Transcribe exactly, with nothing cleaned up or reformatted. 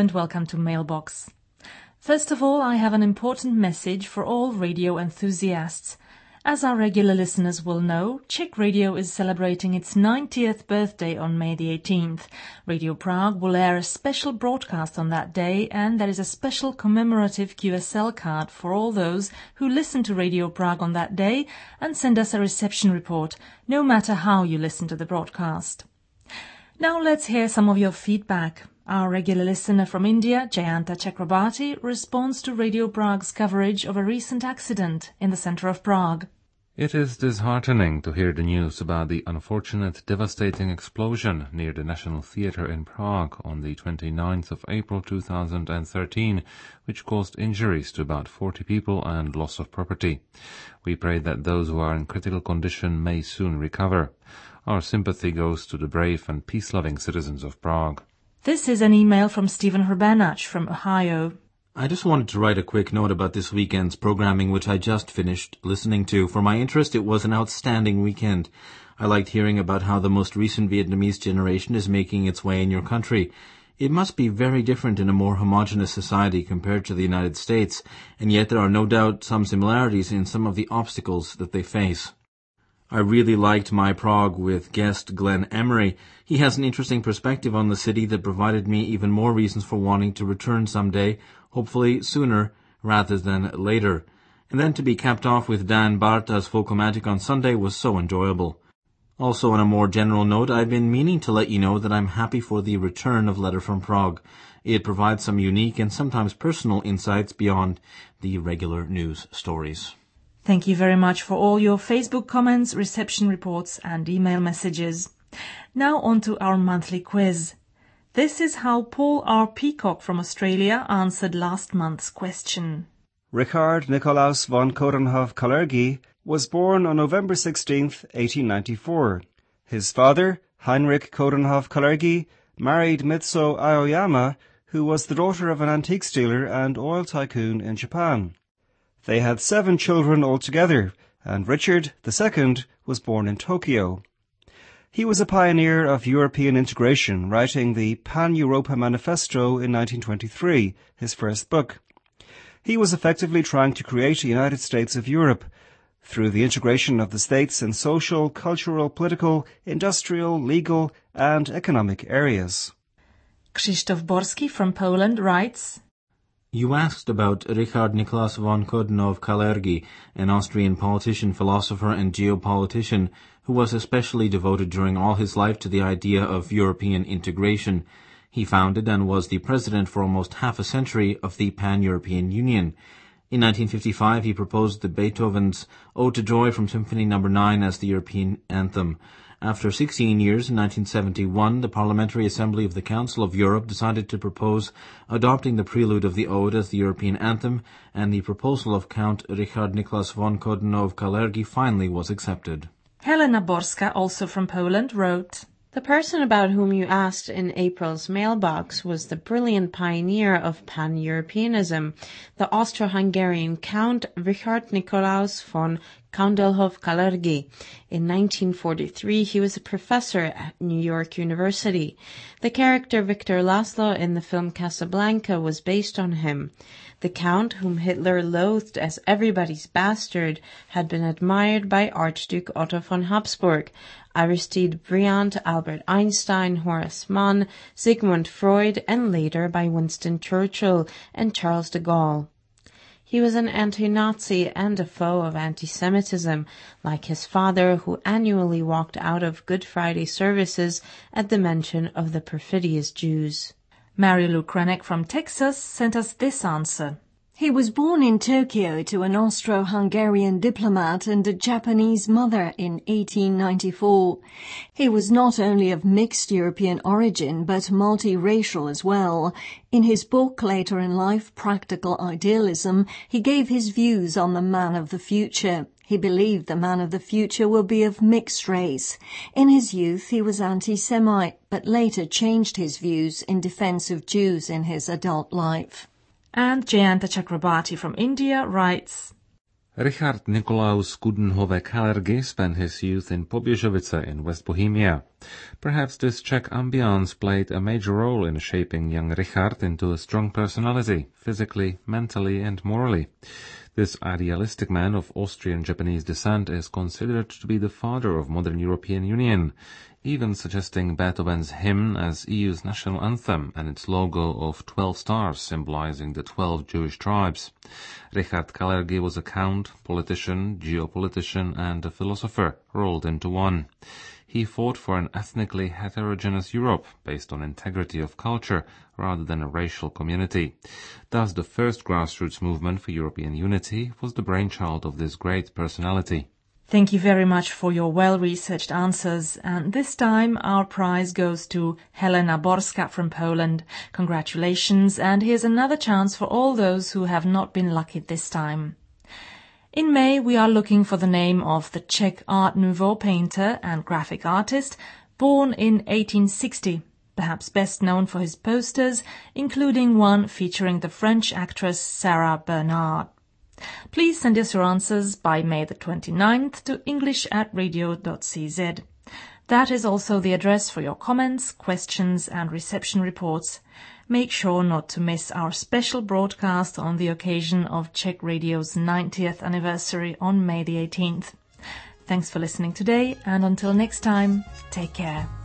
and welcome to Mailbox. First of all, I have an important message for all radio enthusiasts. As our regular listeners will know, Czech Radio is celebrating its ninetieth birthday on May the eighteenth. Radio Prague will air a special broadcast on that day, and there is a special commemorative Q S L card for all those who listen to Radio Prague on that day and send us a reception report, no matter how you listen to the broadcast. Now let's hear some of your feedback. Our regular listener from India, Jayanta Chakrabarti, responds to Radio Prague's coverage of a recent accident in the centre of Prague. It is disheartening to hear the news about the unfortunate devastating explosion near the National Theatre in Prague on the twenty-ninth of April two thousand thirteen, which caused injuries to about forty people and loss of property. We pray that those who are in critical condition may soon recover. Our sympathy goes to the brave and peace-loving citizens of Prague. This is an email from Stephen Herbanach from Ohio. I just wanted to write a quick note about this weekend's programming, which I just finished listening to. For my interest, it was an outstanding weekend. I liked hearing about how the most recent Vietnamese generation is making its way in your country. It must be very different in a more homogeneous society compared to the United States, and yet there are no doubt some similarities in some of the obstacles that they face. I really liked My Prague with guest Glenn Emery. He has an interesting perspective on the city that provided me even more reasons for wanting to return someday, hopefully sooner rather than later. And then to be capped off with Dan Barta's Vocal Magic on Sunday was so enjoyable. Also, on a more general note, I've been meaning to let you know that I'm happy for the return of Letter from Prague. It provides some unique and sometimes personal insights beyond the regular news stories. Thank you very much for all your Facebook comments, reception reports and email messages. Now on to our monthly quiz. This is how Paul R. Peacock from Australia answered last month's question. Richard Nikolaus von Coudenhove-Kalergi was born on November sixteenth, eighteen ninety-four. His father, Heinrich Coudenhove-Kalergi, married Mitsuo Aoyama, who was the daughter of an antiques dealer and oil tycoon in Japan. They had seven children altogether, and Richard the Second was born in Tokyo. He was a pioneer of European integration, writing the Pan-Europa Manifesto in nineteen twenty-three, his first book. He was effectively trying to create a United States of Europe through the integration of the states in social, cultural, political, industrial, legal, and economic areas. Krzysztof Borski from Poland writes, You asked about Richard Nikolaus von Coudenhove-Kalergi, an Austrian politician, philosopher, and geopolitician who was especially devoted during all his life to the idea of European integration. He founded and was the president for almost half a century of the Pan-European Union. In nineteen fifty-five, he proposed the Beethoven's Ode to Joy from Symphony number nine as the European anthem. After sixteen years, in nineteen seventy-one, the Parliamentary Assembly of the Council of Europe decided to propose adopting the prelude of the Ode as the European anthem, and the proposal of Count Richard Nikolaus von Coudenhove-Kalergi finally was accepted. Helena Borska, also from Poland, wrote, The person about whom you asked in April's mailbox was the brilliant pioneer of pan-Europeanism, the Austro-Hungarian Count Richard Nikolaus von Coudenhove-Kalergi. In nineteen forty-three, he was a professor at New York University. The character Victor Laszlo in the film Casablanca was based on him. The Count, whom Hitler loathed as everybody's bastard, had been admired by Archduke Otto von Habsburg, Aristide Briand, Albert Einstein, Horace Mann, Sigmund Freud, and later by Winston Churchill and Charles de Gaulle. He was an anti-Nazi and a foe of anti-Semitism, like his father, who annually walked out of Good Friday services at the mention of the perfidious Jews. Mary Lou Krenek from Texas sent us this answer. He was born in Tokyo to an Austro-Hungarian diplomat and a Japanese mother in eighteen ninety-four. He was not only of mixed European origin, but multiracial as well. In his book, later in life, Practical Idealism, he gave his views on the man of the future. He believed the man of the future will be of mixed race. In his youth, he was anti-Semite, but later changed his views in defense of Jews in his adult life. And Jayanta Chakrabarti from India writes, Richard Nikolaus Coudenhove-Kalergi spent his youth in Pobježovice in West Bohemia. Perhaps this Czech ambience played a major role in shaping young Richard into a strong personality, physically, mentally and morally. This idealistic man of Austrian-Japanese descent is considered to be the father of modern European Union, even suggesting Beethoven's hymn as E U's national anthem and its logo of twelve stars symbolizing the twelve Jewish tribes. Richard Kalergi was a count, politician, geopolitician and a philosopher rolled into one. He fought for an ethnically heterogeneous Europe based on integrity of culture rather than a racial community. Thus, the first grassroots movement for European unity was the brainchild of this great personality. Thank you very much for your well-researched answers, and this time our prize goes to Helena Borska from Poland. Congratulations, and here's another chance for all those who have not been lucky this time. In May, we are looking for the name of the Czech Art Nouveau painter and graphic artist, born in eighteen sixty, perhaps best known for his posters, including one featuring the French actress Sarah Bernard. Please send us your answers by May the twenty-ninth to english at radio dot c z. That is also the address for your comments, questions and reception reports. Make sure not to miss our special broadcast on the occasion of Czech Radio's ninetieth anniversary on May the eighteenth. Thanks for listening today, and until next time, take care.